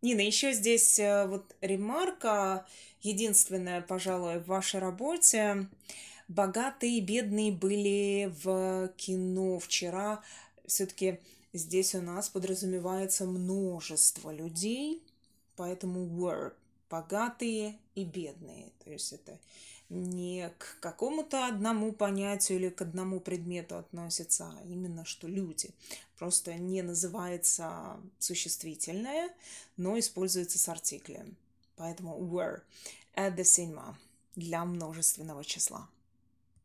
Нина, еще здесь вот ремарка, единственная, пожалуй, в вашей работе. Богатые и бедные были в кино вчера. Все-таки здесь у нас подразумевается множество людей, поэтому were богатые и бедные. То есть это не к какому-то одному понятию или к одному предмету относится, а именно что люди. Просто не называется существительное, но используется с артиклем. Поэтому were at the cinema для множественного числа.